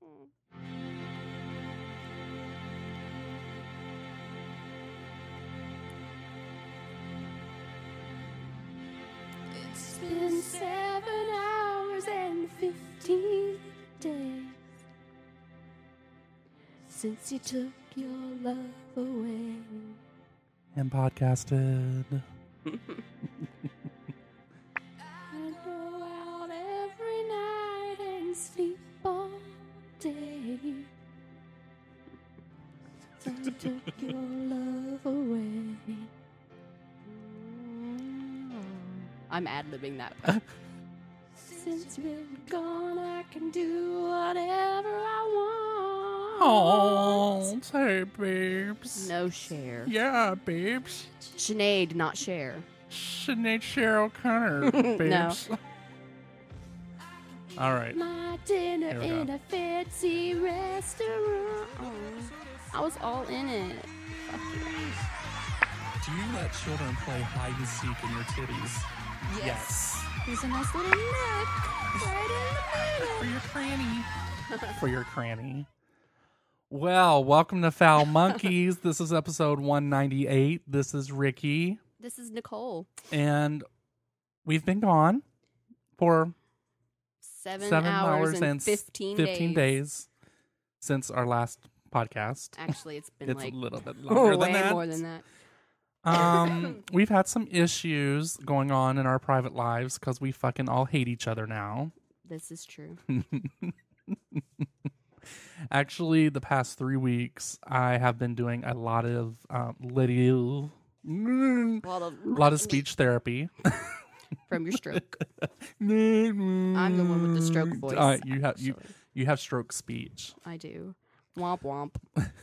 It's been 7 hours and 15 days since you took your love away. And podcasted. I go out every night and sleep all day since I took your love away. I'm ad-libbing that part. Since you've been gone, I can do whatever I want. Oh, hey, babes. No share. Yeah, babes. Sinead, not share. Sinead Cheryl Connor, babes. No. All right. My dinner Here we in go. a fancy restaurant. I was all in it. Fuck yeah. Do you let children play hide and seek in your titties? Yes. There's a nice little nook right in the For middle. your cranny. For your cranny. Well, welcome to Foul Monkeys. This is episode 198. This is Ricky. This is Nicole. And we've been gone for 7 hours and 15 days since our last podcast. Actually, it's been It's like a little bit longer than way that. more than that. We've had some issues going on in our private lives because we fucking all hate each other now. This is true. Actually, the past 3 weeks, I have been doing a lot of A lot of speech therapy. from your stroke. I'm the one with the stroke voice. You have stroke speech. I do. Womp womp.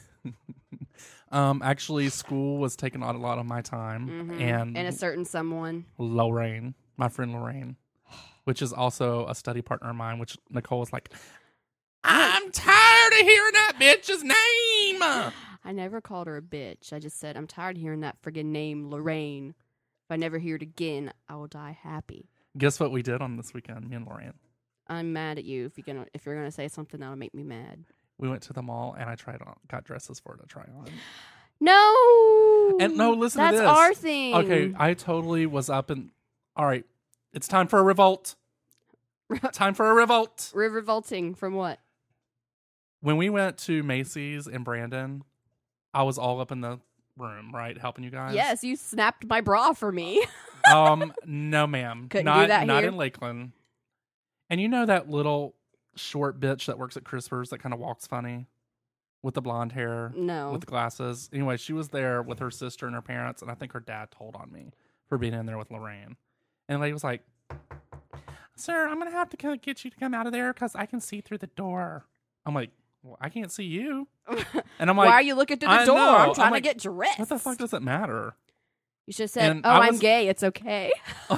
Actually, school was taking a lot of my time, and And a certain someone. Lorraine, my friend Lorraine, which is also a study partner of mine, which Nicole was like, I'm tired of hearing that bitch's name. I never called her a bitch. I just said, I'm tired of hearing that friggin' name, Lorraine. If I never hear it again, I will die happy. Guess what we did on this weekend, me and Lorraine? I'm mad at you if you're gonna say something that'll make me mad. We went to the mall and I got dresses for her to try on. No. And no, listen That's to this. our thing. Okay, I totally was up and all right. It's time for a revolt. Time for a revolt. Revolting from what? When we went to Macy's in Brandon, I was all up in the room, right, helping you guys. Yes, you snapped my bra for me. No, ma'am. Couldn't not do that not here? in Lakeland. And you know that little short bitch that works at Crispers that kind of walks funny with the blonde hair, No. with the glasses. Anyway, she was there with her sister and her parents, and I think her dad told on me for being in there with Lorraine. And the lady was like, "Sir, I'm gonna have to get you to come out of there because I can see through the door." I'm like, "Well, I can't see you." And I'm like, Why are you looking through the I door? know. I'm trying I'm to like, get dressed. "What the fuck does it matter?" You should have said, And "Oh, I I'm was- gay. It's okay."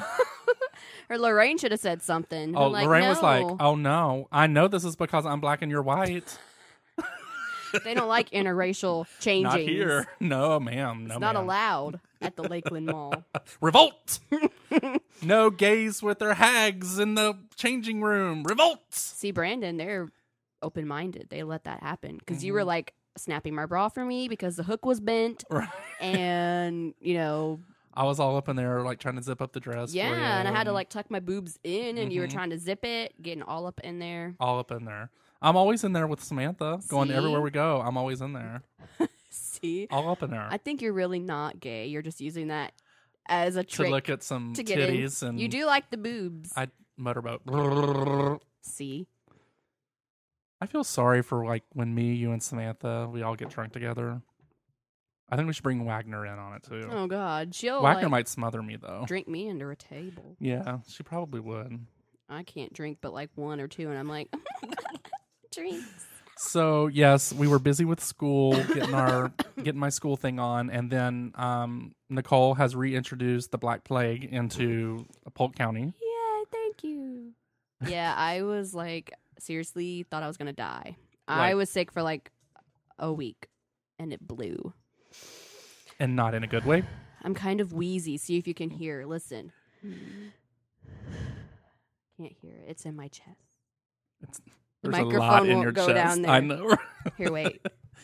Or Lorraine should have said something. Oh, Like, Lorraine was like, "No, "Oh no, I know this is because I'm black and you're white." they don't like interracial changing. Not here. No, ma'am. No, It's not ma'am. allowed at the Lakeland Mall." Revolt! No gays with their hags in the changing room. Revolt! See, Brandon, they're open-minded. They let that happen because you Mm-hmm. were like snapping my bra for me because the hook was bent, Right. and I was all up in there, like trying to zip up the dress. yeah, for you, and I had to like tuck my boobs in, and you were Mhm. trying to zip it, getting all up in there. all up in there. I'm always in there with Samantha, going See? everywhere we go. I'm always in there, See, all up in there I think you're really not gay. You're just using that as a to trick look at some to get titties in. and You do like the boobs. I motorboat. See, I feel sorry for like when me, you, and Samantha we all get drunk together. I think we should bring Wagner in on it too. oh god, she'll Wagner like, might smother me though. drink me under a table. Yeah, she probably would. I can't drink but like one or two, and I'm like, drinks. So yes, we were busy with school, getting my school thing on, and then Nicole has reintroduced the Black Plague into Polk County. Yeah, thank you. Yeah, I was like, seriously, thought I was gonna die. I Like- was sick for like a week, and it blew. And not in a good way. I'm kind of wheezy. See if you can hear. Listen. Can't hear it. It's in my chest. The There's a lot microphone in won't your go chest. down there. I know. Here, wait.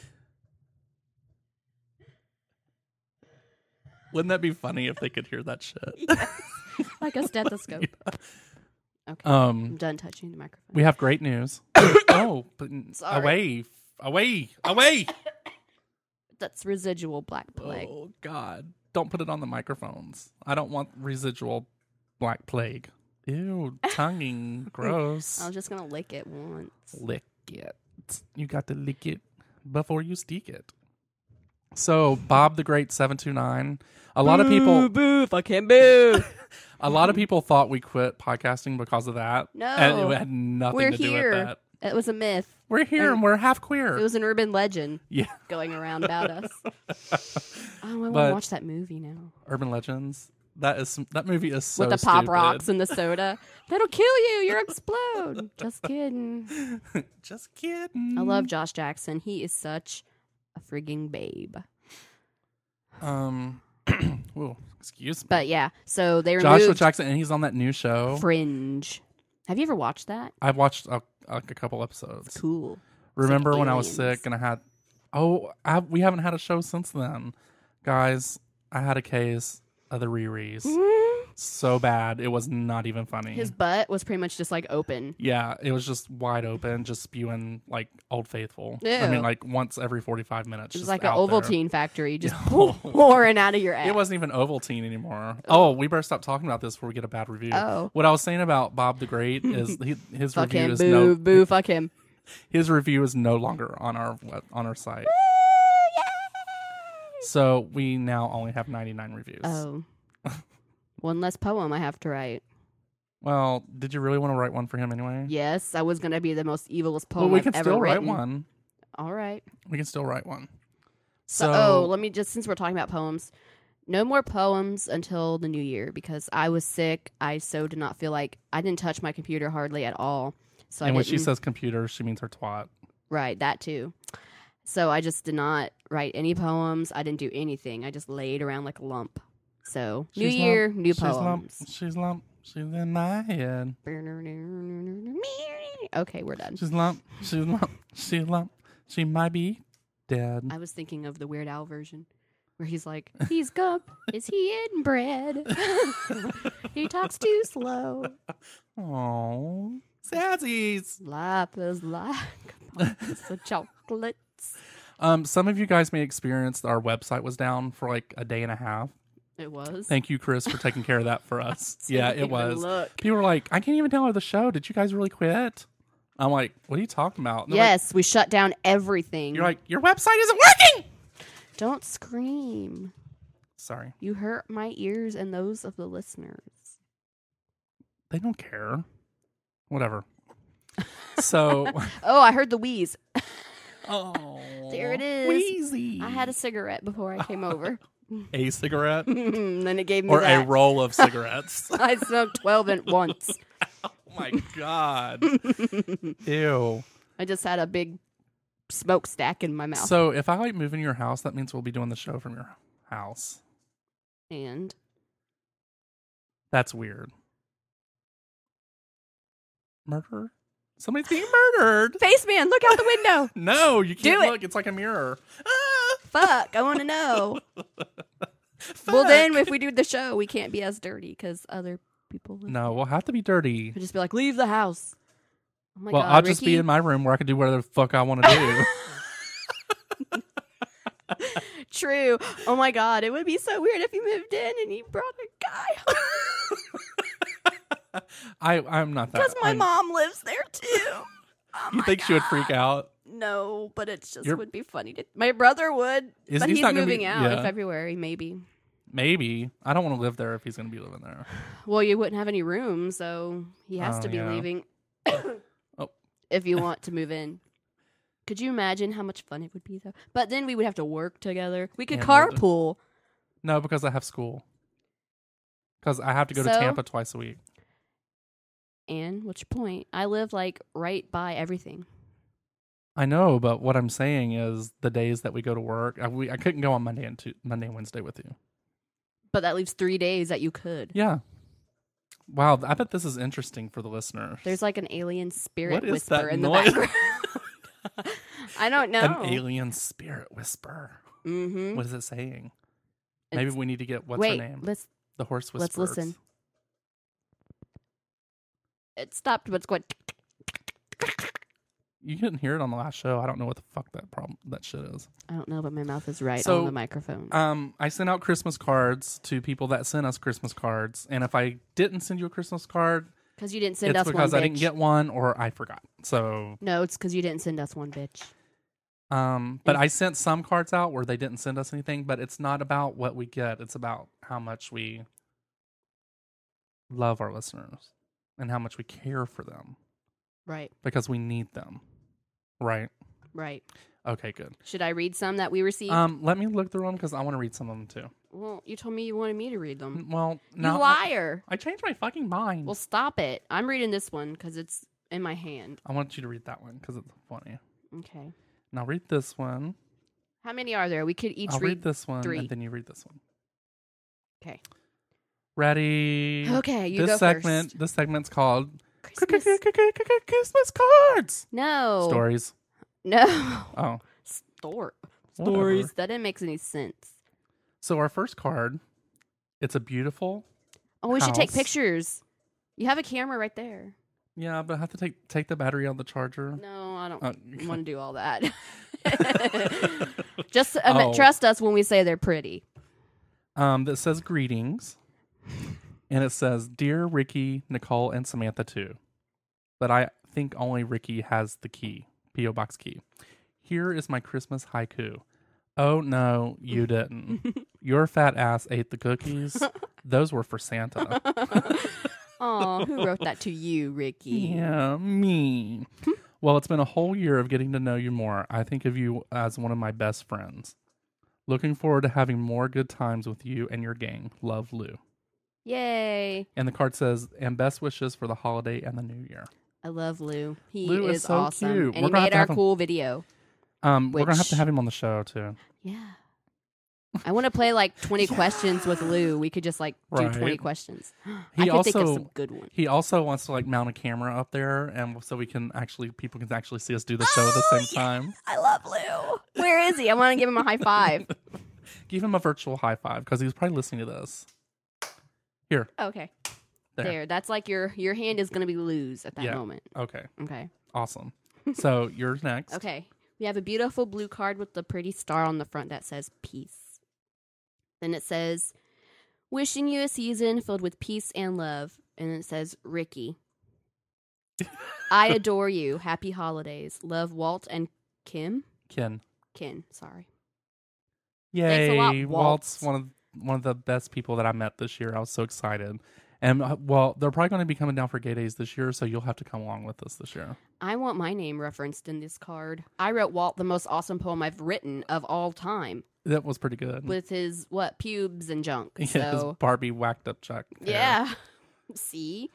Wouldn't that be funny if they could hear that shit? Yes. Like a stethoscope. Okay. I'm done touching the microphone. We have great news. Oh, but Sorry. away. That's residual Black Plague. Oh, God. Don't put it on the microphones. I don't want residual Black Plague. Ew, tonguing. Gross. I was just going to lick it once. Lick it. You got to lick it before you stick it. So, Bob the Great 729. A lot of people... Boo, fuck him, boo. A lot of people thought we quit podcasting because of that. No. And it had nothing to do with that. It was a myth. We're here and we're half queer. It was an urban legend Yeah. going around about us. Oh, I want to watch that movie now. Urban Legends. That movie is so with the pop stupid. rocks and the soda. That'll kill you. You'll explode. Just kidding. Just kidding. I love Josh Jackson. He is such a frigging babe. Ooh, excuse me. But yeah, so they removed Joshua Jackson, and he's on that new show. Fringe. Have you ever watched that? I've watched a couple episodes. It's cool. Remember like when I was aliens. sick and I had... we haven't had a show since then. Guys, I had a case of the Riris. So bad, it was not even funny. His butt was pretty much just like open. Yeah, it was just wide open, just spewing like Old Faithful. I Ew. mean, like once every 45 minutes. It was just like an out there. Ovaltine factory, just pouring out of your ass. It wasn't even Ovaltine anymore. Oh, we better stop talking about this before we get a bad review. Oh. What I was saying about Bob the Great is his Fuck review him. is Boo, fuck him. his review is no longer on our site. So we now only have 99 reviews. Oh. One less poem I have to write. Well, did you really want to write one for him anyway? Yes, I was going to be the most evilest poem Well, we I've can ever still written. write one. All right. We can still write one. So, let me just, since we're talking about poems, no more poems until the new year because I was sick. I so did not feel like, I didn't touch my computer hardly at all. So and I when didn't, she says computer, she means her twat. right, that too. So I just did not write any poems. I didn't do anything. I just laid around like a lump. So, new year, new poems. She's lump. She's in my head. Okay, we're done. She's lump. She's lump. She's lump. She might be dead. I was thinking of the Weird Al version where he's like, he's gump. Is he inbred? He talks too slow. Oh, Sazzies. Life is like a box of chocolates. Some of you guys may experience our website was down for like a day and a half. It was. Thank you, Chris, for taking care of that for us. Yeah, Didn't it was. even look. People were like, I can't even tell her the show. Did you guys really quit? I'm like, what are you talking about? And they're Yes, we shut down everything. Like, you're like, your website isn't working. Don't scream. Sorry. You hurt my ears and those of the listeners. They don't care. Whatever. So. Oh, I heard the wheeze. Oh. There it is. Wheezy. I had a cigarette before I came over. A cigarette? Then it gave me Or that. a roll of cigarettes. I smoked 12 at once. Oh my God. Ew. I just had a big smokestack in my mouth. So if I like move in your house, that means we'll be doing the show from your house. And That's weird. Murder? Somebody's being murdered. Faceman, look out the window. No, you can't Do it. look. It's like a mirror. Ah, Fuck, I want to know. fuck. Well, then if we do the show, we can't be as dirty because other people would No, we'll have to be dirty. just be like, leave the house. Oh my Well, God, I'll Ricky. just be in my room where I can do whatever the fuck I want to do. True. Oh my God, it would be so weird if you moved in and you brought a guy home. I'm not that. Because my I'm- mom lives there too. Oh You my think she would freak God. out? No, but it just You're- would be funny. My brother would, Is- but he's he's not gonna be- moving out yeah. in February, maybe. Maybe. I don't want to live there if he's going to be living there. Well, you wouldn't have any room, so he has Oh, to be yeah. leaving Oh. if you want to move in. Could you imagine how much fun it would be, though? But then we would have to work together. We could And carpool. No, because I have school. Because I have to go to So? Tampa twice a week. And what's your point? I live like right by everything. I know, but what I'm saying is the days that we go to work, I couldn't go on Monday and Wednesday with you. But that leaves 3 days that you could. Yeah. Wow, I bet this is interesting for the listeners. There's like an alien spirit What is whisper that in noise? the background. I don't know. An alien spirit whisper. Mm-hmm. What is it saying? Maybe we need to get what's her name? The horse whisperer. Let's listen. It stopped, but it's going. You didn't hear it on the last show. I don't know what the fuck that shit is. I don't know, but my mouth is right So, on the microphone. I sent out Christmas cards to people that sent us Christmas cards, and if I didn't send you a Christmas card, Because you didn't send it's us one, because I bitch. didn't get one or I forgot. So, No, it's because you didn't send us one, bitch. but I sent some cards out where they didn't send us anything. But it's not about what we get; it's about how much we love our listeners and how much we care for them Right, because we need them. Right. right. Okay, good. Should I read some that we received? Let me look through them because I want to read some of them too. Well, you told me you wanted me to read them. Well, You no, liar. I changed my fucking mind. Well, stop it. I'm reading this one because it's in my hand. I want you to read that one because it's funny. Okay. Now read this one. How many are there? We could each I'll read this one, 3. and then you read this one. Okay. Ready? Okay, you this go segment. first. This segment's called Christmas. Christmas cards. No. Stories. No. Oh, Stories. Whatever. That didn't make any sense. so our first card. It's a beautiful. Oh, we should take house. pictures. You have a camera right there. Yeah, but I have to take the battery out of the charger. No, I don't Oh. want to do all that. Just Oh. trust us when we say they're pretty. That says greetings, and it says, "Dear Ricky, Nicole, and Samantha too," but I think only Ricky has the key, P.O. Box key. Here is my Christmas haiku. Oh no, you didn't. Your fat ass ate the cookies. Those were for Santa. Oh, who wrote that to you, Ricky? Yeah, me. Well, it's been a whole year of getting to know you more. I think of you as one of my best friends. Looking forward to having more good times with you and your gang. Love, Lou. Yay. And the card says, and best wishes for the holiday and the new year. I love Lou. He Lou is so awesome. cute. And We're he gonna have made to our have him- cool video. We're going to have to Which- have him on the show, too. Yeah. I want to play like 20 questions with Lou. We could just like do Right. 20 questions. He I could think of also- some good ones. He also wants to like mount a camera up there, and so people can actually see us do the show at the same time. I love Lou. Where is he? I want to give him a high five. Give him a virtual high five because he was probably listening to this. Here, Okay. there. There. That's like your hand is going to be Lou's at that Yeah. moment. Okay, Okay. awesome. So yours next. Okay. We have a beautiful blue card with the pretty star on the front that says peace. Then it says, wishing you a season filled with peace and love. And it says, Ricky. I adore you. Happy holidays. Love, Walt and Kim. Ken. Sorry. Yay! Thanks a lot, Walt's Walt. one of the best people that I met this year. I was so excited. And well, they're probably going to be coming down for Gay Days this year, so you'll have to come along with us this year. I want my name referenced in this card. I wrote Walt the most awesome poem I've written of all time That was pretty good. with his, pubes and junk. Yeah, his So, Barbie whacked up Chuck. hair. yeah. See?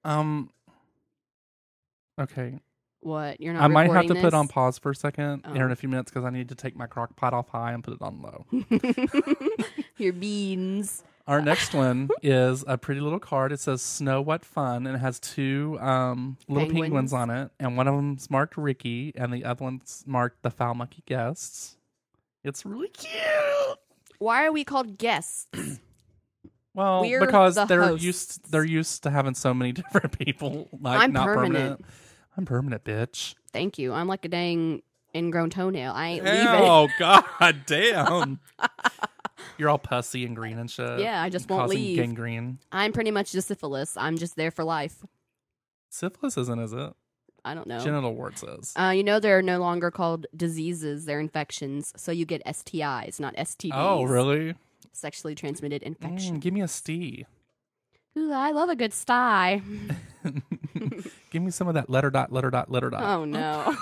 Okay. What? You're not I might have to recording put on this? pause for a second Oh. here in a few minutes because I need to take my crock pot off high and put it on low. Your beans. Our next one is a pretty little card. It says "Snow What Fun" and it has two little penguins on it, and one of them's marked Ricky, and the other one's marked the Foul Monkey Guests. It's really cute. Why are we called guests? Well, We're because the they're hosts. used to having so many different people. Like I'm not permanent. I'm permanent, bitch. Thank you. I'm like a dang ingrown toenail. I ain't leaving. Oh god damn! You're all pussy and green and shit. Yeah, I just won't causing leave. gangrene. I'm pretty much just syphilis. I'm just there for life. Syphilis isn't, is it? I don't know. Genital warts is. They're no longer called diseases. They're infections. So you get STIs, not STDs. Oh, really? Sexually transmitted infection. Give me a STI. Ooh, I love a good sty. Give me some of that letter dot. Oh, no.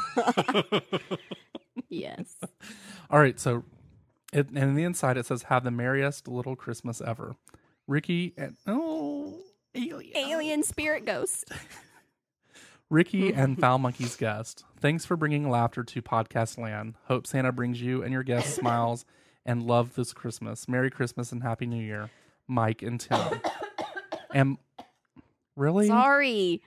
Yes. All right, so and in the inside it says, "Have the merriest little Christmas ever." Ricky and Alien spirit ghost. Ricky and Foul Monkey's guest. Thanks for bringing laughter to podcast land. Hope Santa brings you and your guests smiles and love this Christmas. Merry Christmas and Happy New Year, Mike and Tim. Really? Sorry.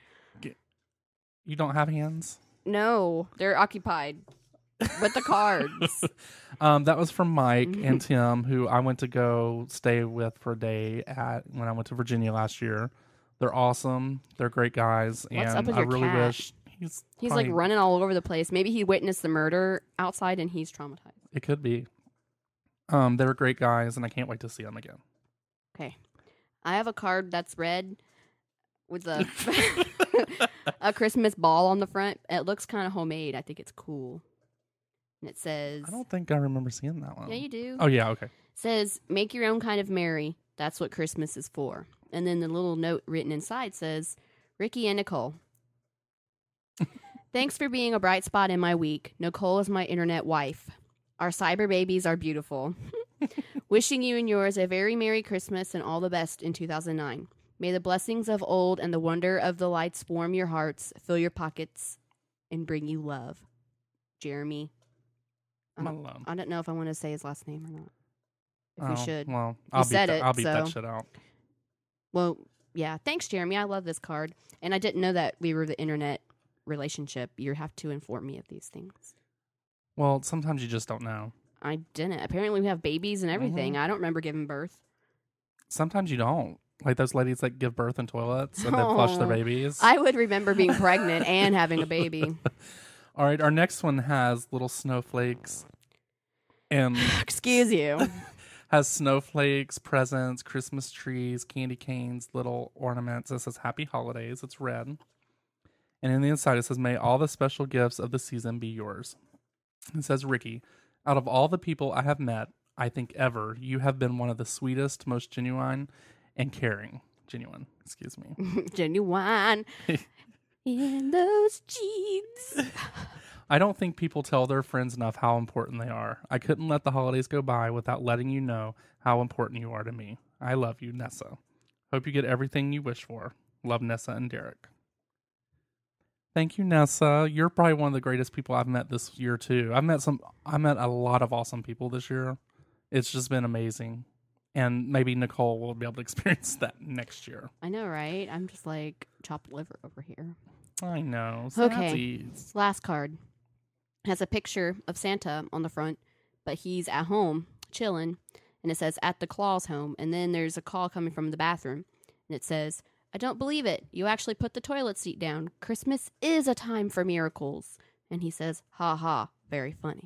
You don't have hands? No, they're occupied with the cards. That was from Mike and Tim, who I went to go stay with for a day when I went to Virginia last year. They're awesome. They're great guys. What's and up with I your really cat? wish He's probably, like running all over the place. Maybe he witnessed the murder outside and he's traumatized. It could be. They're great guys, and I can't wait to see them again. Okay. I have a card that's red with a a Christmas ball on the front. It looks kind of homemade. I think it's cool. And it says... I don't think I remember seeing that one. Yeah, you do. Oh, yeah, okay. It says, make your own kind of merry. That's what Christmas is for. And then the little note written inside says, Ricky and Nicole. Thanks for being a bright spot in my week. Nicole is my internet wife. Our cyber babies are beautiful. Wishing you and yours a very Merry Christmas and all the best in 2009. May the blessings of old and the wonder of the lights warm your hearts, fill your pockets, and bring you love. Jeremy. I don't know if I want to say his last name or not. If we should. Well, I'll beat that shit out. Well, yeah. Thanks, Jeremy. I love this card. And I didn't know that we were the internet relationship. You have to inform me of these things. Well, sometimes you just don't know. I didn't. Apparently we have babies and everything. I don't remember giving birth. Sometimes you don't. Like those ladies that give birth in toilets and then flush their babies. I would remember being pregnant and having a baby. All right, our next one has little snowflakes. And excuse you. Has snowflakes, presents, Christmas trees, candy canes, little ornaments. It says Happy Holidays. It's red. And in the inside it says, may all the special gifts of the season be yours. It says, Ricky, out of all the people I have met, I think ever, you have been one of the sweetest, most genuine and caring. Genuine, excuse me. Genuine. In those jeans. I don't think people tell their friends enough how important they are. I couldn't let the holidays go by without letting you know how important you are to me. I love you, Nessa. Hope you get everything you wish for. Love, Nessa and Derek. Thank you, Nessa. You're probably one of the greatest people I've met this year too. I met a lot of awesome people this year. It's just been amazing. And maybe Nicole will be able to experience that next year. I know, right? I'm just like chopped liver over here. I know. Okay. Last card has a picture of Santa on the front, but he's at home chilling, and it says at the Claus home. And then there's a call coming from the bathroom, and it says, I don't believe it. You actually put the toilet seat down. Christmas is a time for miracles. And he says, ha ha, very funny.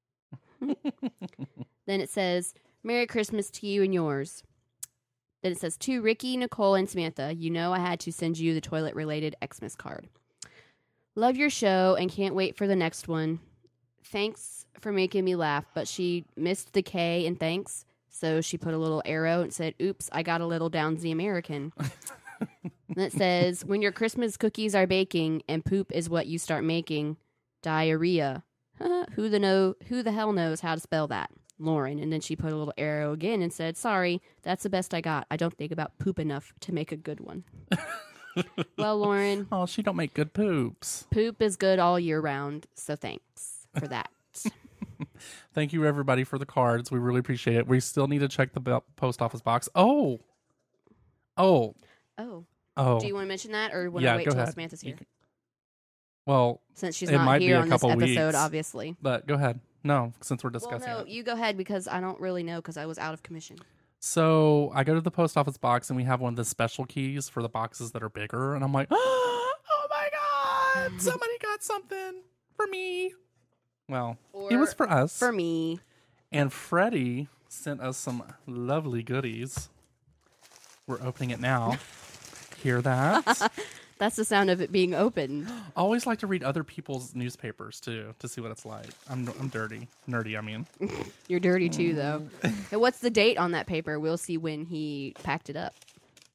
Then it says, Merry Christmas to you and yours. Then it says, to Ricky, Nicole, and Samantha, you know I had to send you the toilet-related Xmas card. Love your show and can't wait for the next one. Thanks for making me laugh, but she missed the K in thanks, so she put a little arrow and said, oops, I got a little Downsy American. And it says, when your Christmas cookies are baking and poop is what you start making, diarrhea. Who the hell knows how to spell that? Lauren. And then she put a little arrow again and said, sorry, that's the best I got. I don't think about poop enough to make a good one. Well, Lauren. Oh, she don't make good poops. Poop is good all year round, so thanks for that. Thank you, everybody, for the cards. We really appreciate it. We still need to check the post office box. Oh. Do you want to mention that, or want to wait till Samantha's here? Well, since she's not here on this episode, obviously. But go ahead. No, since we're discussing it. You go ahead, because I don't really know, because I was out of commission. So I go to the post office box, and we have one of the special keys for the boxes that are bigger. And I'm like, oh my God, somebody got something for me. Well, it was for us. For me. And Freddie sent us some lovely goodies. We're opening it now. Hear that? That's the sound of it being opened. I always like to read other people's newspapers, too, to see what it's like. I'm dirty. Nerdy, I mean. You're dirty, too, though. And what's the date on that paper? We'll see when he packed it up.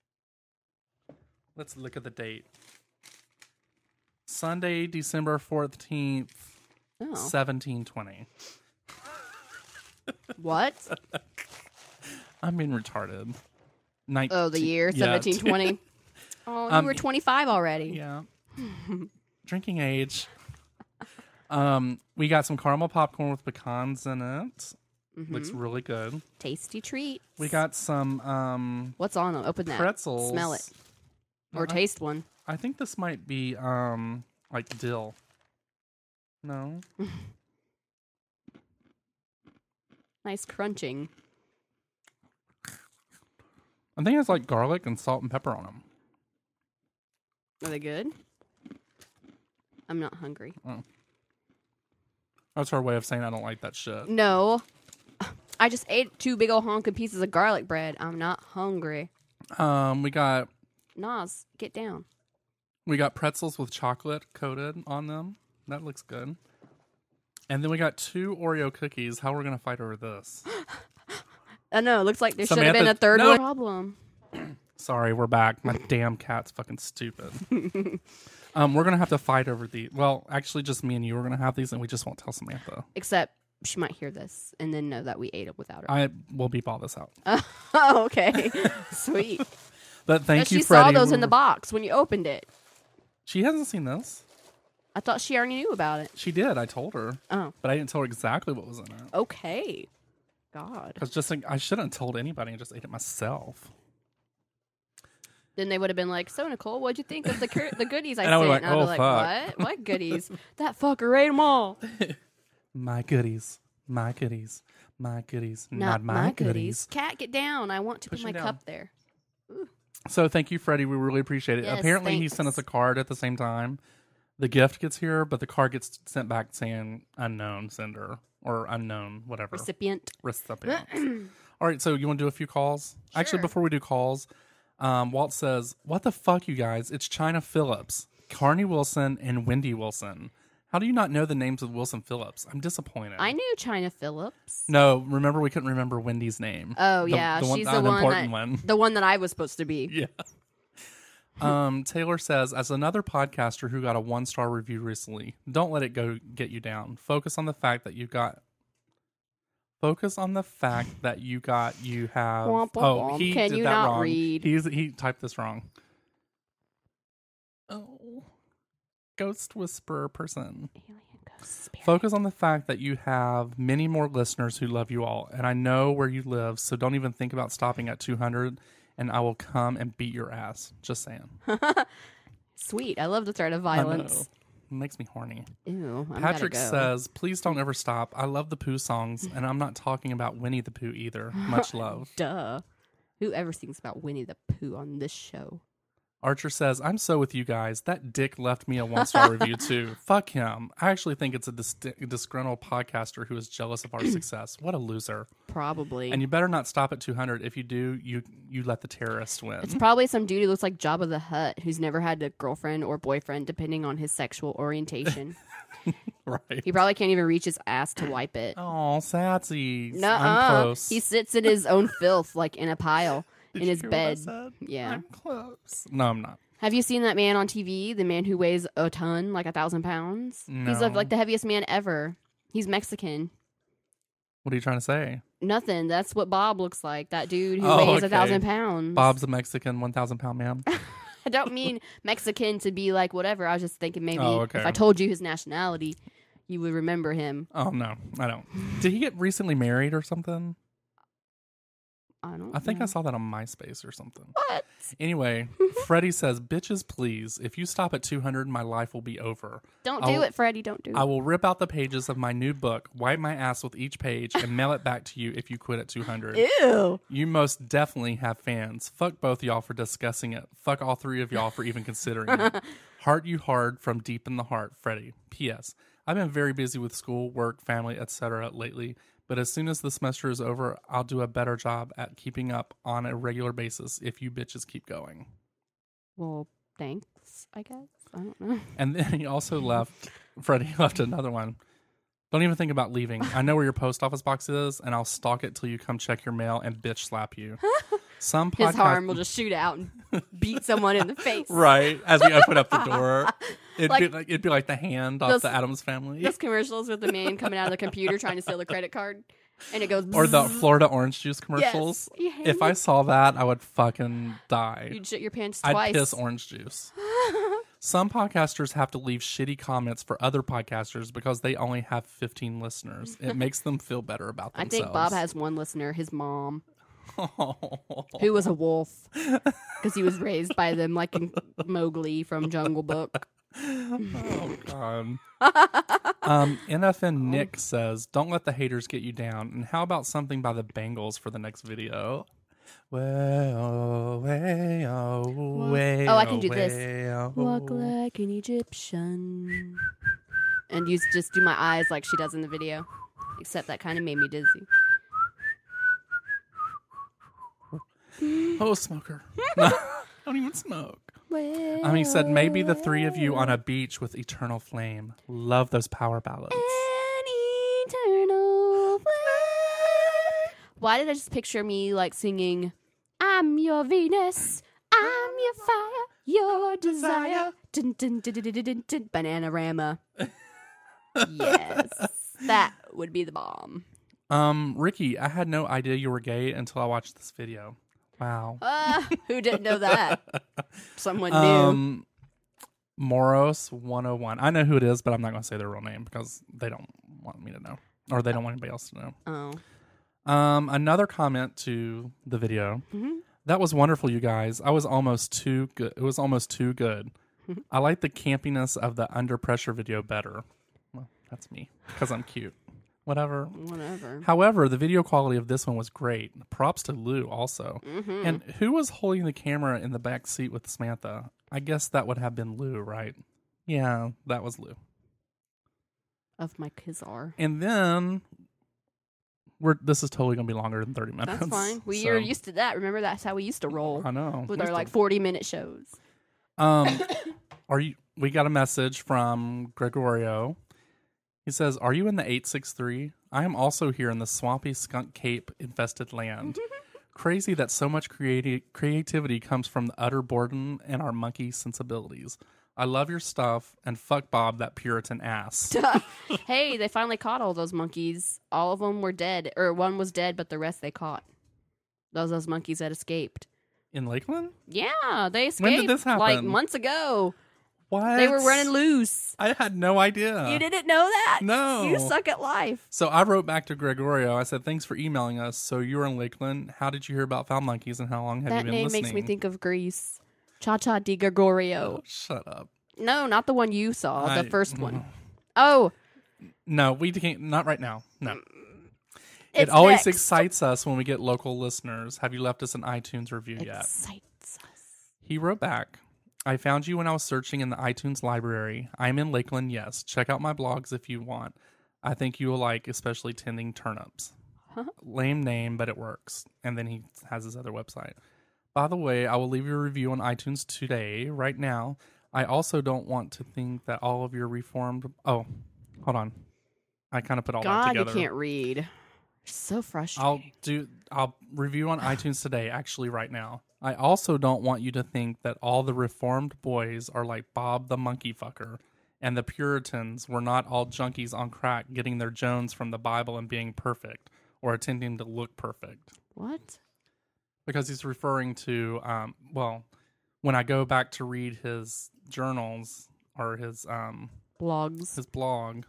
Let's look at the date. Sunday, December 14th, 1720. What? I'm being retarded. The year 1720. Oh, you were 25 already. Yeah. Drinking age. We got some caramel popcorn with pecans in it. Mm-hmm. Looks really good. Tasty treats. We got some what's on them? Open that. Pretzels. Smell it. or taste one. I think this might be like dill. No. Nice crunching. I think it's like garlic and salt and pepper on them. Are they good? I'm not hungry. Oh. That's her way of saying I don't like that shit. No. I just ate 2 big old honking pieces of garlic bread. I'm not hungry. We got Nas, get down. pretzels with chocolate coated on them. That looks good. And then we got 2 Oreo cookies. How we're gonna fight over this? I know. It looks like there should have Samantha- been a third No. one. Problem. Sorry, we're back. My damn cat's fucking stupid. We're gonna have to fight over the. Well, actually, just me and you are gonna have these, and we just won't tell Samantha. Except she might hear this and then know that we ate it without her. I will beep all this out. Oh, okay. Sweet. But thank But you, she Freddie. saw those in the box when you opened it. She hasn't seen this. I thought she already knew about it. She did. I told her, Oh, but I didn't tell her exactly what was in it. okay. God. Because just like, I shouldn't have told anybody and just ate it myself. Then they would have been like, "So Nicole, what'd you think of the goodies I And I sent?" would've like, and I'd be "Oh, like, fuck." "What? What goodies? That fucker ate them all." My goodies. My goodies. My goodies. Not my goodies. Cat, get down. I want to Push put my him down. cup there. So thank you, Freddie. We really appreciate it. Yes, Apparently, he thanks. sent us a card at the same time. The gift gets here, but the card gets sent back saying unknown sender or unknown whatever. Recipient. Recipient. All right, so you want to do a few calls? Actually, Sure. before we do calls, Walt says, "What the fuck, you guys? It's China Phillips, Carney Wilson, and Wendy Wilson. How do you not know the names of Wilson Phillips? I'm disappointed." I knew China Phillips. No, remember we couldn't remember Wendy's name. Oh yeah, she's the unimportant one. one. The one that I was supposed to be. Yeah. Taylor says, as another podcaster who got a 1-star review recently, don't let it go get you down. Focus on the fact that you have. Womp, womp, Oh, womp. he Can did you that not wrong. read? He typed this wrong. Oh, ghost whisperer person. Alien ghost spirit. Focus on the fact that you have many more listeners who love you all, and I know where you live, so don't even think about stopping at 200. And I will come and beat your ass. Just saying. Sweet. I love the threat of I know. violence. It makes me horny. Ew. I'm Patrick gotta go. says, please don't ever stop. I love the Pooh songs, and I'm not talking about Winnie the Pooh either. Much love. Duh. Whoever sings about Winnie the Pooh on this show? Archer says, I'm so with you guys. That dick left me a 1-star review too. Fuck him. I actually think it's a disgruntled podcaster who is jealous of our success. What a loser. Probably. And you better not stop at 200. If you do, you let the terrorists win. It's probably some dude who looks like Jabba the Hutt who's never had a girlfriend or boyfriend, depending on his sexual orientation. Right. He probably can't even reach his ass to wipe it. Oh, Satsy. I'm Nuh-uh. close. He sits in his own filth, like in a pile, Did in you his hear what I bed. said? Yeah. I'm close. No, I'm not. Have you seen that man on TV? The man who weighs a ton, like 1,000 pounds? He's No. like the heaviest man ever. He's Mexican. What are you trying to say? Nothing. That's what Bob looks like. That dude who Oh, weighs okay. 1,000 pounds. Bob's a Mexican 1,000-pound man. I don't mean Mexican to be like whatever. I was just thinking maybe Oh, okay. if I told you his nationality, you would remember him. Oh, no, I don't. Did he get recently married or something? I don't I think know. I saw that on MySpace or something. What? Anyway, Freddie says, bitches, please. If you stop at 200, my life will be over. Don't I'll- do it, Freddie. Don't do I it. will rip out the pages of my new book, wipe my ass with each page, and mail it back to you if you quit at 200. Ew. You most definitely have fans. Fuck both y'all for discussing it. Fuck all 3 of y'all for even considering it. Heart you hard from deep in the heart, Freddie. P.S. I've been very busy with school, work, family, etc. lately, but as soon as the semester is over, I'll do a better job at keeping up on a regular basis if you bitches keep going. Well, thanks, I guess. I don't know. And then he also Freddie left another one. Don't even think about leaving. I know where your post office box is, and I'll stalk it till you come check your mail and bitch slap you. Some His podcast- arm will just shoot out and beat someone in the face. Right, as we open up the door. Like- It'd be like the hand off Those- the Addams Family. Those commercials with the man coming out of the computer trying to steal the credit card, and it goes. Or the bzzz. Florida orange juice commercials. Yes. If I saw that, I would fucking die. You'd shit your pants I'd twice. piss orange juice. Some podcasters have to leave shitty comments for other podcasters because they only have 15 listeners. It makes them feel better about I themselves. think Bob has one listener, his mom. who was a wolf because he was raised by them, like in Mowgli from Jungle Book. Oh, God. NFN Nick says, don't let the haters get you down. And how about something by the Bangles for the next video? Well, way, oh, way, I can do this. oh. Walk like an Egyptian. And just do my eyes like she does in the video. Except that kind of made me dizzy. Oh, smoker. No, don't even smoke. He said, maybe the three of you on a beach with eternal flame. Love those power ballads. An eternal flame. Why did I just picture me like singing, I'm your Venus, I'm your fire, your desire. Dun, dun, dun, dun, dun, dun, dun, Bananarama. Yes, that would be the bomb. Ricky, I had no idea you were gay until I watched this video. Wow. Who didn't know that? Someone knew. Moros 101. I know who it is, but I'm not going to say their real name because they don't want me to know, or they don't want anybody else to know. Oh. Another comment to the video. Mm-hmm. That was wonderful, you guys. I was almost too good. It was almost too good. I like the campiness of the under pressure video better. Well, that's me because I'm cute. Whatever. However, the video quality of this one was great. Props to Lou also. Mm-hmm. And who was holding the camera in the back seat with Samantha? I guess that would have been Lou, right? Yeah, that was Lou. Of my Kizar. And then this is totally going to be longer than 30 minutes. That's fine. You're used to that. Remember, that's how we used to roll. I know. With our 40-minute shows. We got a message from Gregorio. He says, are you in the 863? I am also here in the swampy skunk cape infested land. Crazy that so much creativity comes from the utter boredom and our monkey sensibilities. I love your stuff, and fuck Bob, that Puritan ass. Hey, they finally caught all those monkeys. All of them were dead, or one was dead, but the rest they caught. Those monkeys that escaped. In Lakeland? Yeah, they escaped. When did this happen? Like months ago. What? They were running loose. I had no idea. You didn't know that? No. You suck at life. So I wrote back to Gregorio. I said, thanks for emailing us. So you were in Lakeland. How did you hear about Found Monkeys, and how long have you been listening? That name makes me think of Greece. Cha-Cha di Gregorio. Oh, shut up. No, not the one you saw. The first one. Oh. No, we can't. Not right now. No. It's it always next. excites us when we get local listeners. Have you left us an iTunes review yet? Excites us. He wrote back, I found you when I was searching in the iTunes library. I'm in Lakeland, yes. Check out my blogs if you want. I think you will like, especially Tending Turnips. Lame name, but it works. And then he has his other website. By the way, I will leave you a review on iTunes today, right now. I also don't want to think that all of your reformed... Oh, hold on. I kind of put all that together. God, you can't read. So frustrating. I'll review on iTunes today, actually right now. I also don't want you to think that all the reformed boys are like Bob the monkey fucker, and the Puritans were not all junkies on crack getting their Jones from the Bible and being perfect, or attempting to look perfect. What? Because he's referring to, when I go back to read his journals, or his blogs. His blog,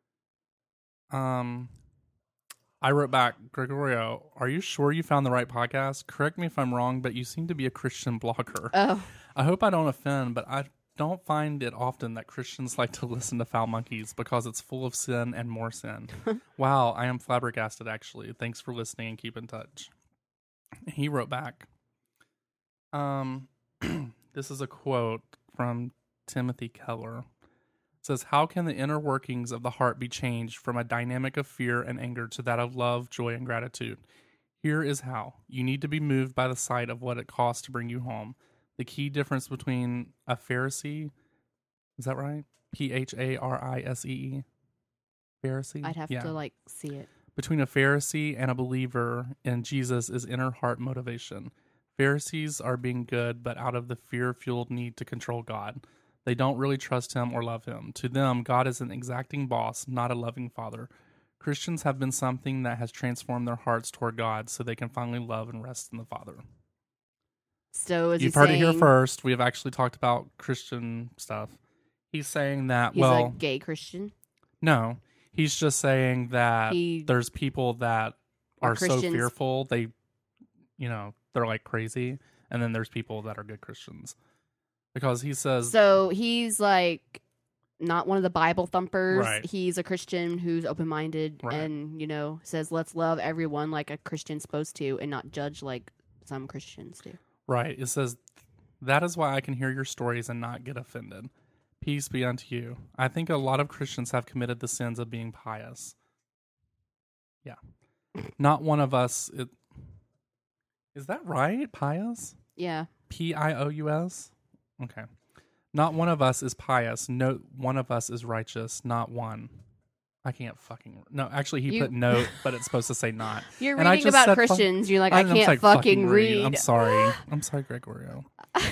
I wrote back, Gregorio, are you sure you found the right podcast? Correct me if I'm wrong, but you seem to be a Christian blogger. Oh. I hope I don't offend, but I don't find it often that Christians like to listen to Foul Monkeys because it's full of sin and more sin. Wow, I am flabbergasted, actually. Thanks for listening and keep in touch. He wrote back, this is a quote from Timothy Keller. It says, how can the inner workings of the heart be changed from a dynamic of fear and anger to that of love, joy, and gratitude? Here is how. You need to be moved by the sight of what it costs to bring you home. The key difference between a Pharisee, is that right? Pharisee? Pharisee? I'd have to see it. Between a Pharisee and a believer in Jesus is inner heart motivation. Pharisees are being good, but out of the fear-fueled need to control God. They don't really trust him or love him. To them, God is an exacting boss, not a loving father. Christians have been something that has transformed their hearts toward God so they can finally love and rest in the Father. So You've heard it here first. We have actually talked about Christian stuff. He's saying that, he's a gay Christian? No. He's just saying that there's people that are so fearful, they, they're like crazy, and then there's people that are good Christians. Because he says... So he's like not one of the Bible thumpers. Right. He's a Christian who's open-minded Right. and, says let's love everyone like a Christian's supposed to and not judge like some Christians do. Right. It says, that is why I can hear your stories and not get offended. Peace be unto you. I think a lot of Christians have committed the sins of being pious. Yeah. Not one of us... Is that right? Pious? Yeah. Pious? Okay. Not one of us is pious. No one of us is righteous. Not one. I can't fucking... No, actually, he put note, but it's supposed to say not. You're And I reading just about said Christians. You're like, I I'm can't like, fucking read. I'm sorry. I'm sorry, Gregorio.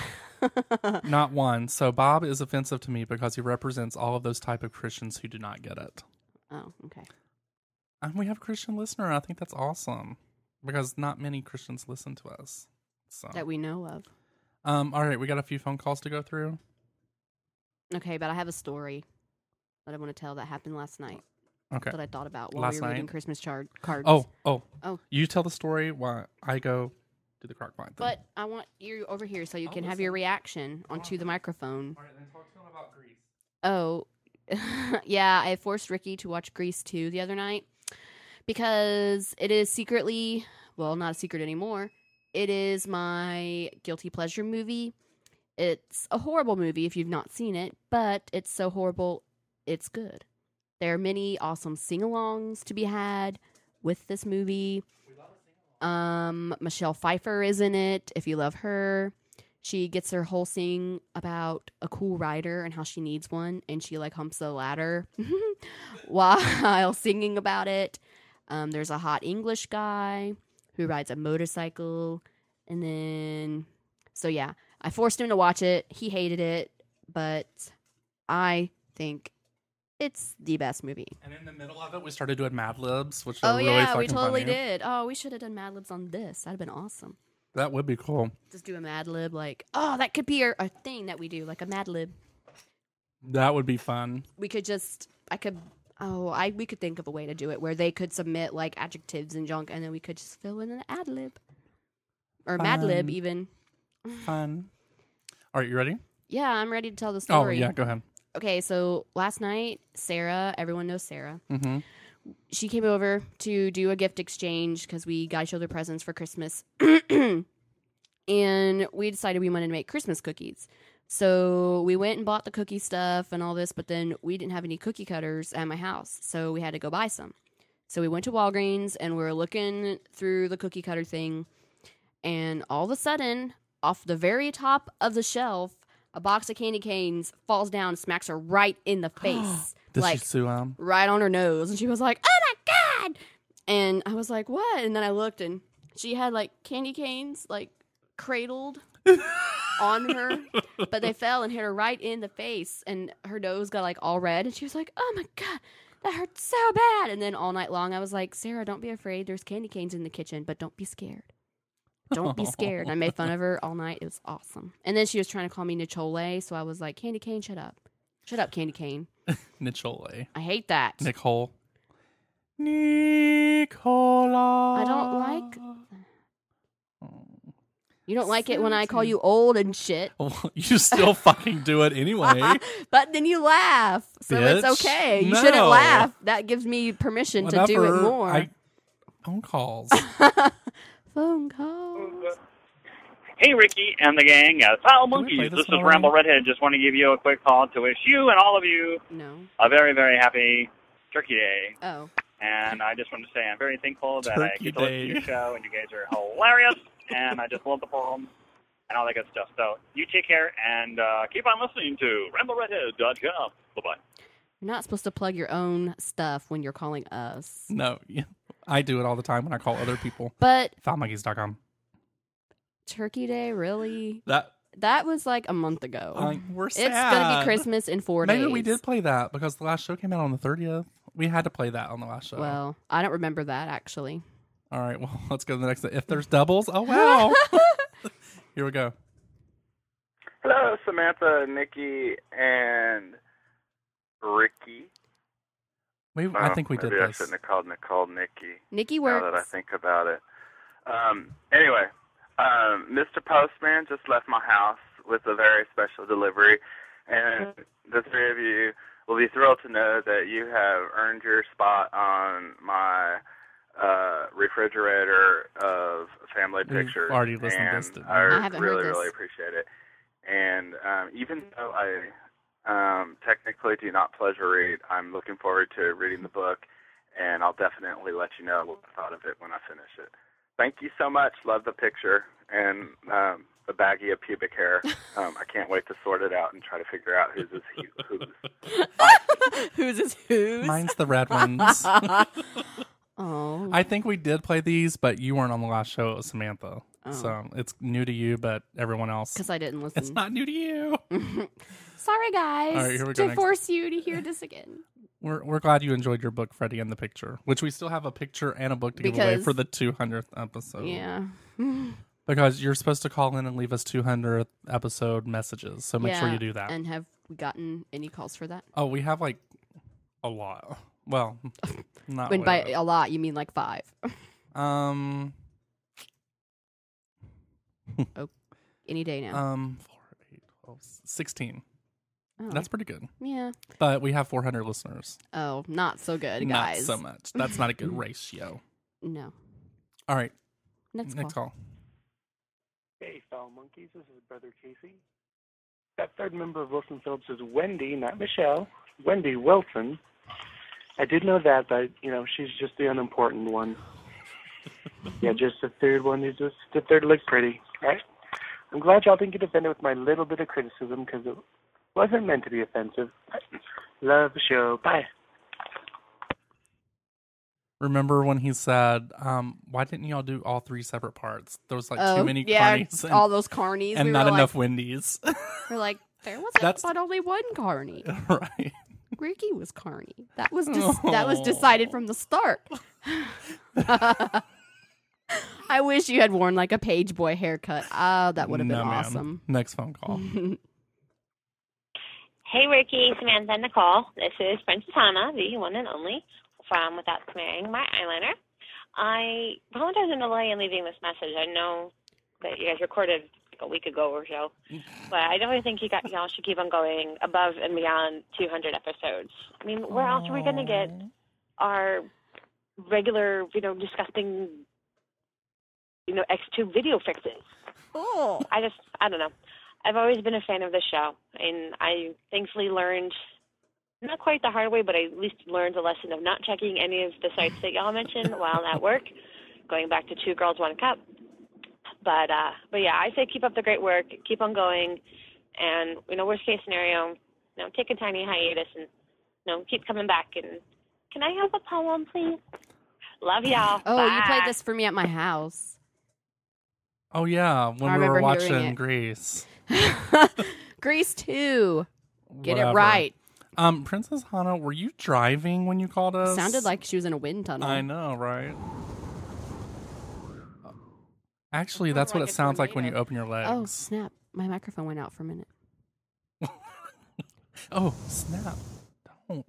Not one. So Bob is offensive to me because he represents all of those type of Christians who do not get it. Oh, okay. And we have a Christian listener. And I think that's awesome because not many Christians listen to us. So That we know of. all right, we got a few phone calls to go through. Okay, but I have a story that I want to tell that happened last night. Okay. That I thought about while Last we were reading night? Christmas cards. Oh. Oh. You tell the story while I go do the crock pot thing. But I want you over here so you I'll can have listen. your reaction onto the microphone. All right, then talk to him about Greece. Oh, yeah, I forced Ricky to watch Grease 2 the other night because it is secretly, well, not a secret anymore. It is my guilty pleasure movie. It's a horrible movie if you've not seen it, but it's so horrible, it's good. There are many awesome sing-alongs to be had with this movie. Michelle Pfeiffer is in it, if you love her. She gets her whole sing about a cool rider and how she needs one, and she like humps the ladder while singing about it. There's a hot English guy who rides a motorcycle, and then so yeah, I forced him to watch it. He hated it, but I think it's the best movie. And in the middle of it, we started doing Mad Libs, which Oh are really yeah, fucking we totally funny. did. Oh, we should have done Mad Libs on this. That'd have been awesome. That would be cool. Just do a Mad Lib, like, oh, that could be a thing that we do, like a Mad Lib. That would be fun. We could think of a way to do it where they could submit like adjectives and junk, and then we could just fill in an ad lib or Mad Lib Fun. even. Fun. All right, you ready? Yeah, I'm ready to tell the Oh, story. yeah, go ahead. Okay, so last night, Sarah, everyone knows Sarah. Mm-hmm. She came over to do a gift exchange because we got each other presents for Christmas. And we decided we wanted to make Christmas cookies. So we went and bought the cookie stuff and all this, but then we didn't have any cookie cutters at my house, so we had to go buy some. So we went to Walgreens, and we were looking through the cookie cutter thing, and all of a sudden, off the very top of the shelf, a box of candy canes falls down and smacks her right in the face. Did like, she sue him? right on her nose. And she was like, oh my God! And I was like, what? And then I looked, and she had like candy canes like cradled on her, but they fell and hit her right in the face, and her nose got like all red, and she was like, oh my God, that hurts so bad. And then all night long I was like, Sarah, don't be afraid, there's candy canes in the kitchen, but don't be scared. Don't be scared. I made fun of her all night. It was awesome. And then she was trying to call me Nicole, so I was like, Candy Cane, shut up. Shut up, Candy Cane. Nicole. I hate that. Nicole. Nicola. I don't like that. You don't like it when I call you old and shit. Well, you still fucking do it anyway. But then you laugh, so it's Bitch. okay. You No. shouldn't laugh. That gives me permission to do it Whenever more. phone calls. Phone calls. Hey, Ricky and the gang. Foul Can we play Monkeys. this This is one? Ramble Redhead. Just want to give you a quick call to wish you and all of you No. a very, very happy Turkey Day. Oh. And I just want to say I'm very thankful that I Turkey get to listen to Day. your show, and you guys are hilarious, and I just love the poem and all that good stuff. So you take care, and keep on listening to RambleRedhead.com. Bye-bye. You're not supposed to plug your own stuff when you're calling us. No, yeah. I do it all the time when I call other people. But Foulmonkeys.com. Turkey Day, really? That That was like a month ago. we're sad. It's going to be Christmas in 4 days. Maybe we did play that because the last show came out on the 30th. We had to play that on the last show. Well, I don't remember that, actually. All right, well, let's go to the next. If there's doubles, oh, wow. Here we go. Hello, Samantha, Nikki, and Ricky. I think we did maybe I this. shouldn't have called Nicole Nikki. Nikki Now works. that I think about it. Anyway, Mr. Postman just left my house with a very special delivery, and the three of you will be thrilled to know that you have earned your spot on my refrigerator of family We've pictures. already listened to and this, didn't we? I I haven't really, heard this. really appreciate it. And even though I technically do not pleasure read, I'm looking forward to reading the book, and I'll definitely let you know what I thought of it when I finish it. Thank you so much. Love the picture and the baggie of pubic hair. I can't wait to sort it out and try to figure out whose is whose. Whose is whose? Mine's the red ones. Oh. I think we did play these, but you weren't on the last show. It was Samantha. Oh. So it's new to you, but everyone else. Because I didn't listen. It's not new to you. Sorry, guys, All right, here we go to next. force you to hear this again. We're glad you enjoyed your book, Freddie and the Picture, which we still have a picture and a book to give away Because- for the 200th episode. Yeah. Because you're supposed to call in and leave us 200th episode messages. So make sure Yeah, you do that. And have we gotten any calls for that? Oh, we have like a lot. Well, not When by really. a lot, you mean like 5. Any day now. 4, 8, 12, 16. Oh, That's pretty good. yeah. But we have 400 listeners. Oh, not so good, guys. Not so much. That's not a good ratio. No. All right. Next Next call. call. Hey, fellow monkeys, this is Brother Casey. That third member of Wilson Phillips is Wendy, not Michelle. Wendy Wilson. I did know that, but, she's just the unimportant one. Yeah, just the third one. Is just the third look pretty, right? I'm glad y'all didn't get offended with my little bit of criticism, because it wasn't meant to be offensive. Love the show. Bye. Remember when he said, why didn't y'all do all 3 separate parts? There was like too many yeah, carnies and, all those carnies. and we not were enough like, Wendy's. We're like, there was That's- but only one carny. Right. Ricky was carny. That was that was decided from the start. I wish you had worn like a page boy haircut. Oh, that would have been No, ma'am. awesome. Next phone call. Hey, Ricky, Samantha, and Nicole. This is Princess Hannah, the one and only, from Without Smearing My Eyeliner. I apologize in delay in leaving this message. I know that you guys recorded like a week ago or so, but I definitely think y'all should keep on going above and beyond 200 episodes. I mean, where else are we going to get our regular, disgusting, X2 video fixes? Oh, I don't know. I've always been a fan of the show, and I thankfully learned, not quite the hard way, but I at least learned the lesson of not checking any of the sites that y'all mentioned while at work, going back to 2 Girls, 1 Cup. But yeah, I say keep up the great work, keep on going, and, worst case scenario, take a tiny hiatus and, keep coming back. And can I have a poem, please? Love y'all. oh, Bye. you played this for me at my house. Oh, yeah. When I we were remember hearing watching it. Grease. Grease 2. Get Whatever. it right. Princess Hannah, were you driving when you called us? Sounded like she was in a wind tunnel. I know, right? Actually, that's what like it a sounds like when you tornado. open your legs. Oh, snap. My microphone went out for a minute. Oh, snap. Don't.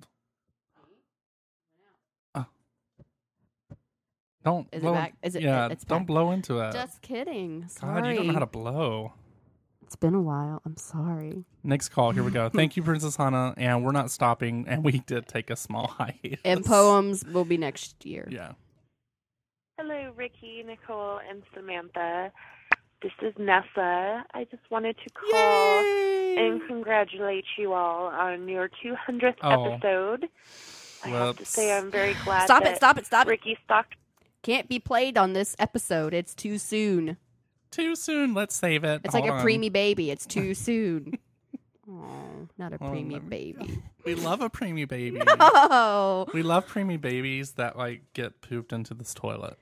Don't. Is it blow back? Is it- Yeah, it's don't back. blow into it. Just kidding. Sorry. God, you don't know how to blow. It's been a while. I'm sorry. Next call. Here we go. Thank you, Princess Hannah. And we're not stopping. And we did take a small hiatus. And poems will be next year. Yeah. Hello, Ricky, Nicole, and Samantha. This is Nessa. I just wanted to call and congratulate you all on your 200th Oh. episode. I have to Whoops. say I'm very glad Stop that it. Stop it. Stop it. Ricky stalked. Can't be played on this episode. It's too soon. Too soon. Let's save it. It's Hold like a on. preemie baby. It's too soon. Oh, not a Hold on, preemie let me- baby. We love a preemie baby. Oh, We love preemie babies that like get pooped into this toilet.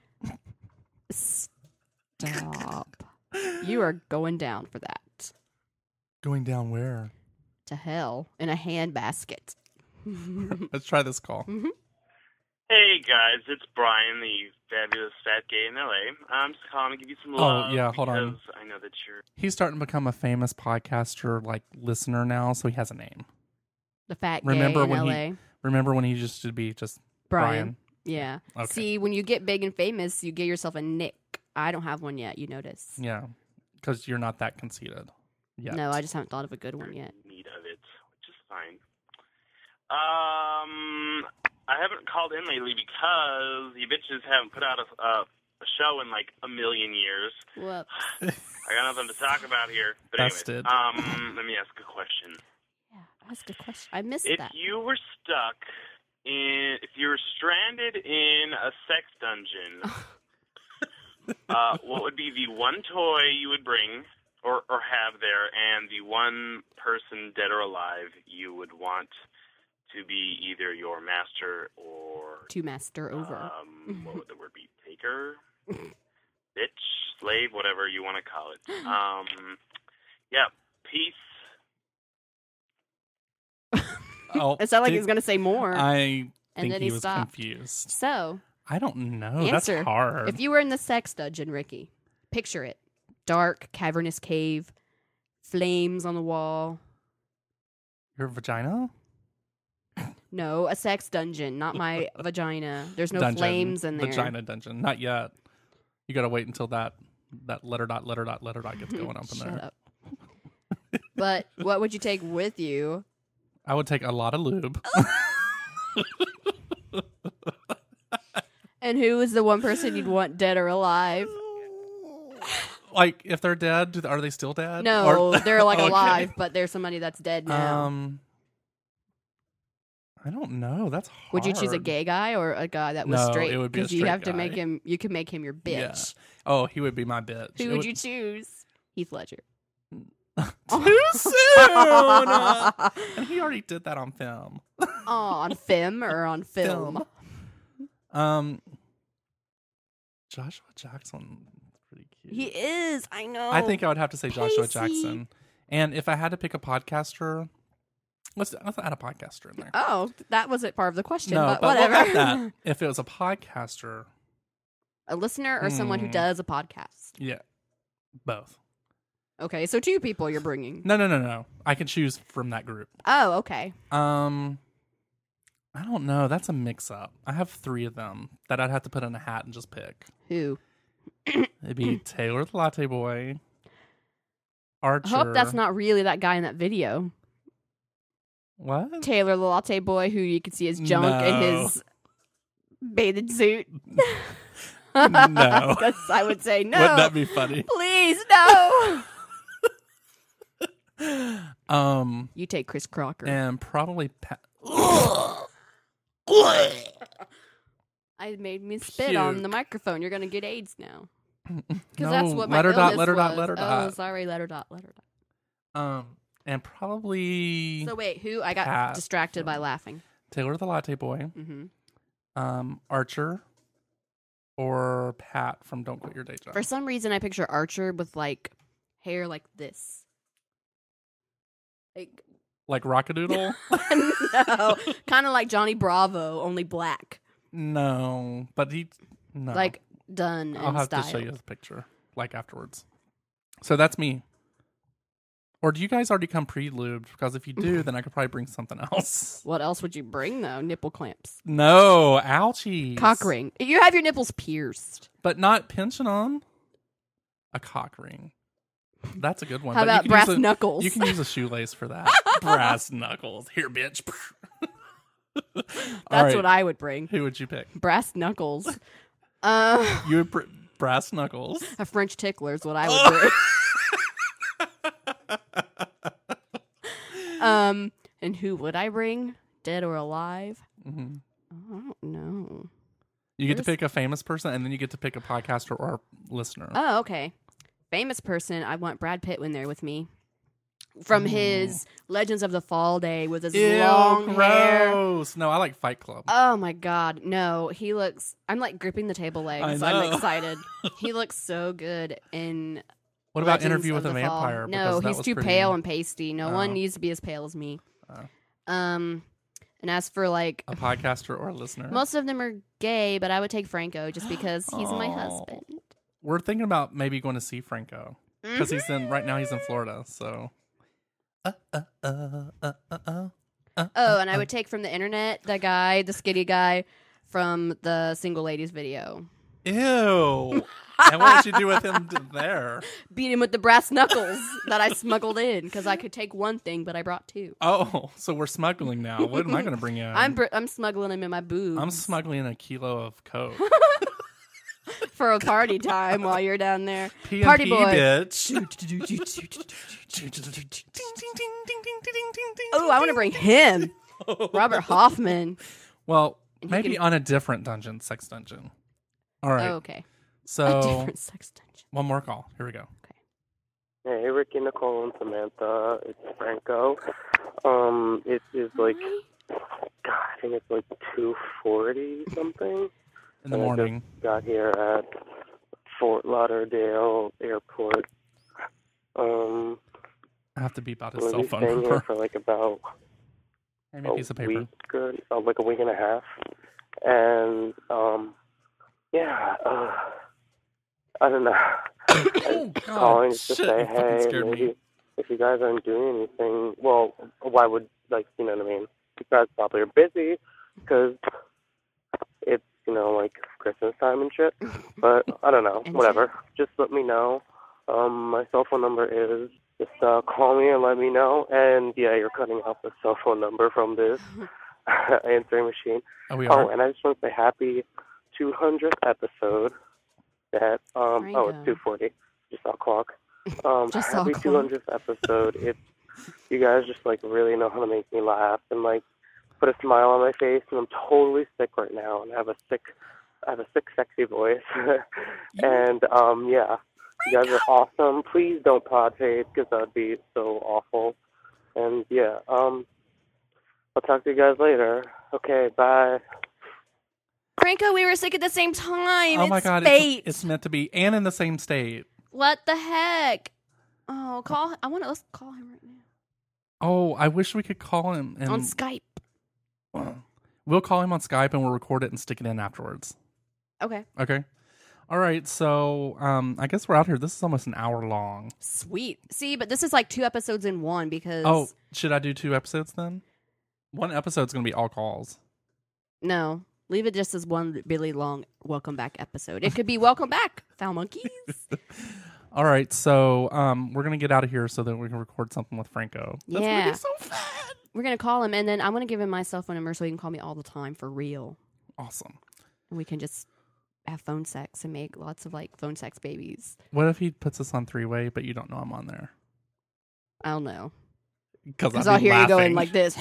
stop. You are going down for that. Going down where? To hell in a handbasket. Let's try this call. Hey guys, it's Brian, the fabulous fat gay in LA. I'm just calling to give you some love. yeah, hold on. because I know that you're. He's starting to become a famous podcaster, like listener now, so he has a name. The fat gay Remember in when LA. he- Remember when he used to be just Brian. Brian? Yeah. Okay. See, when you get big and famous, you get yourself a nick. I don't have one yet. You notice? Yeah, because you're not that conceited. Yet. No, I just haven't thought of a good one yet. Need of it, which is fine. I haven't called in lately because you bitches haven't put out a show in like a million years. Whoops. I got nothing to talk about here. But anyways, Busted. let me ask a question. Yeah, ask a question. I missed If that. you were if you were stranded in a sex dungeon, what would be the one toy you would bring or have there, and the one person, dead or alive, you would want to be either your master or To master over. what would the word be? Taker, bitch, slave, whatever you want to call it. Yeah, peace. Oh, It sounded like he was going to say more. I and think then he he was stopped. confused. So, I don't know. answer. That's hard. If you were in the sex dungeon, Ricky, picture it. Dark, cavernous cave, flames on the wall. Your vagina? No, a sex dungeon, not my vagina. There's no Dungeon. flames in there. Vagina dungeon. Not yet. You got to wait until that letter dot gets going up in Shut there. up. But what would you take with you? I would take a lot of lube. And who is the one person you'd want dead or alive? Like, if they're dead, are they still dead? No, Or- they're like Okay. alive, but there's somebody that's dead now. I don't know. That's hard. Would you choose a gay guy or a guy that was No, straight? it would be a Because you straight have to guy. make him. You can make him your bitch. Yeah. Oh, he would be my bitch. Who It would you choose? Heath Ledger. Too soon. And he already did that on film. Oh, on film or on film? Joshua Jackson, pretty cute. He is. I know. I think I would have to say Joshua Pacey. Jackson. And if I had to pick a podcaster, let's add a podcaster in there. Oh, that wasn't part of the question, No, but but whatever. what about that? If it was a podcaster, A listener or someone who does a podcast? yeah, both. Okay, so 2 people you're bringing. No. I can choose from that group. Oh, okay. I don't know. That's a mix-up. I have 3 of them that I'd have to put in a hat and just pick. Who? It'd be Taylor the Latte Boy, Archer. I hope that's not really that guy in that video. What? Taylor the Latte Boy, who you can see his junk in No. his bathing suit. No. Because I would say no. Wouldn't that be funny? Please, no. You take Chris Crocker. And probably I made me spit Puke. on the microphone. You're gonna get AIDS now. Because No, that's what my letter dot, illness letter dot, was. letter Oh, dot. sorry, letter dot. And probably So wait, who? I got Pat. distracted by laughing. Taylor the Latte Boy, hmm Archer, or Pat from Don't Quit Your Day Job. For some reason, I picture Archer with like hair like this. Like Rockadoodle? No, kind of like Johnny Bravo, only black. No, but no. Like done I'll and have styled. to show you the picture, like afterwards. So that's me. Or do you guys already come pre-lubed? Because if you do, then I could probably bring something else. What else would you bring though? Nipple clamps, No, ouchies. cock ring. You have your nipples pierced. But not pinching on. A cock ring. That's a good one. How But you about can brass use knuckles? You can use a shoelace for that. Brass knuckles. Here, bitch. That's what I would bring. Who would you pick? Brass knuckles. You would brass knuckles. A French tickler is what I would bring. And who would I bring? Dead or alive? Mm-hmm. I don't know. You get to pick a famous person, and then you get to pick a podcaster or a listener. Oh, okay. Famous person, I want Brad Pitt in there with me. From his Legends of the Fall day with his long hair. Gross. No, I like Fight Club. Oh my God. No, he looks, I'm like gripping the table legs. I know. I'm excited. He looks so good in What about Legends Interview of with a the Fall. Vampire? No, Because that he's was too pretty- pale and pasty. No Oh. one needs to be as pale as me. Oh. And as for like, A podcaster or a listener? most of them are gay, but I would take Franco just because he's my Oh. husband. We're thinking about maybe going to see Franco. Because right now he's in Florida, so. Oh, and I would take from the internet the skinny guy from the Single Ladies video. Ew. And what did you do with him there? Beat him with the brass knuckles that I smuggled in because I could take one thing, but I brought two. Oh, so we're smuggling now. What am I going to bring in? I'm smuggling him in my boobs. I'm smuggling a kilo of Coke. For a party time while you're down there. P&P, Party boy. bitch. Oh, I want to bring him. Robert Hoffman. Well, And he maybe can- on a different dungeon, sex dungeon. All right. Oh, okay. A So, different sex dungeon. one more call. Here we go. Hey, Ricky, Nicole, and Samantha. It's Franco. It is like, God, I think it's like 2:40 something. In the And morning. I just got here at Fort Lauderdale Airport. I have to beep out his I'm cell gonna be phone staying here number. for like about Give me a piece of paper. week, like a week and a half. And, yeah, I don't know. Oh, God. Calling just to Shit, say, you fucking hey, scared maybe me. if you guys aren't doing anything, well, why would, like, you know what I mean? You guys probably are busy because it's, you know, like Christmas time and shit. But I don't know, And whatever. Just let me know. My cell phone number is, just call me and let me know. And yeah, you're cutting out the cell phone number from this answering machine. Oh, we Oh, are? and I just want to say happy 200th episode. That it's Franco. 2:40. Just saw clock. Just saw happy clock. 200th episode. It's you guys just like really know how to make me laugh and like put a smile on my face. And I'm totally sick right now, and I have a sick, sexy voice. And yeah, you guys are awesome. Please don't pod fade because that'd be so awful. And yeah, I'll talk to you guys later. Okay, bye. Franco, we were sick at the same time. Oh, my It's God. fate. It's meant to be. And in the same state. What the heck? Oh, call. Let's call him right now Oh, I wish we could call him. And on Skype. We'll call him on Skype and we'll record it and stick it in afterwards. Okay. Okay. All right. So I guess we're out here. This is almost an hour long. Sweet. See, but this is like 2 episodes in one because. Oh, should I do 2 episodes then? One episode's going to be all calls. No. Leave it just as one really long welcome back episode. It could be welcome back, foul monkeys. All right. So we're going to get out of here so that we can record something with Franco. That's Yeah. going to be so fun. We're going to call him, and then I'm going to give him my cell phone number so he can call me all the time for real. Awesome. And we can just have phone sex and make lots of like phone sex babies. What if he puts us on 3-way, but you don't know I'm on there? I don't know. Because I'll hear you going like this.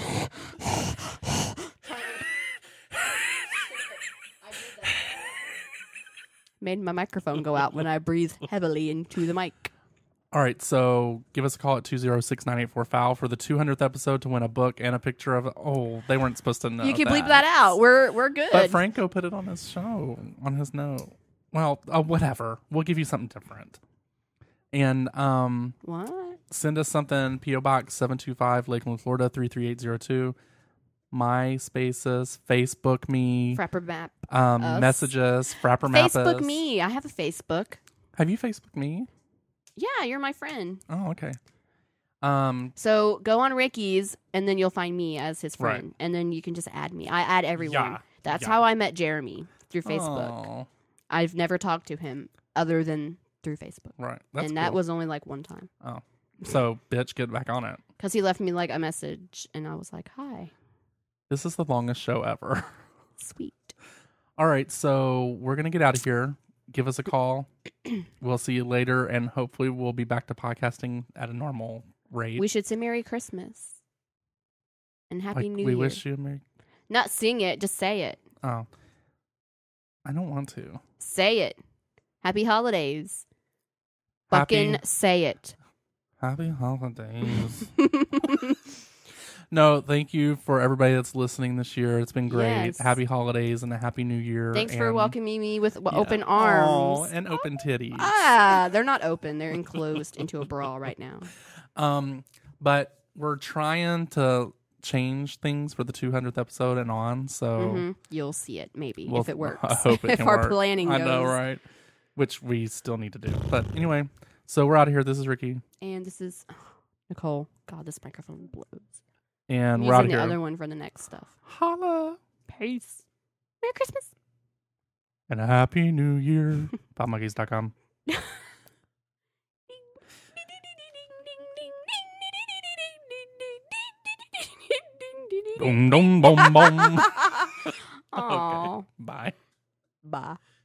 Made my microphone go out when I breathe heavily into the mic. All right, so give us a call at 206-984-FOUL for the 200th episode to win a book and a picture of. Oh, they weren't supposed to know. You can bleep that out. We're good. But Franco put it on his show, on his note. Well, whatever. We'll give you something different. And What? send us something. P.O. Box 725, Lakeland, Florida 33802. MySpaces, Facebook me, Frapper map. messages, Frapper map Facebook us. me. I have a Facebook. Have you Facebook me? Yeah, you're my friend. Oh, okay. So go on Ricky's, and then you'll find me as his friend, Right. and then you can just add me. I add everyone. Yeah, That's yeah. how I met Jeremy, through Facebook. Oh, I've never talked to him other than through Facebook, right. That's and that cool. was only like one time Oh, so bitch, get back on it. because he left me like a message, and I was like, "Hi, This is the longest show ever. sweet." All right, so we're gonna get out of here. Give us a call. We'll see you later, and hopefully we'll be back to podcasting at a normal rate. We should say Merry Christmas and Happy New we Year. wish you a Merry. Not sing it, just say it. Oh, I don't want to. Say it. Happy holidays. Happy- Fucking say it. Happy holidays. No, thank you for everybody that's listening this year. It's been great. Yes. Happy holidays and a happy new year. Thanks for and- welcoming me with Yeah. open Aw, arms. and open titties. They're not open. They're enclosed into a bra right now. But we're trying to change things for the 200th episode and on. So Hmm. You'll see it, maybe, we'll- if it works. I hope it if can our work. planning goes. I know, right? Which we still need to do. But anyway, so we're out of here. This is Ricky, And this is Nicole. God, this microphone blows. and I'm we're out of using here. the other one for the next stuff. Holla. Peace. Merry Christmas. And a happy new year. PopMonkeys.com. Boom, boom, boom, boom. Aw. Okay. Bye. Bye.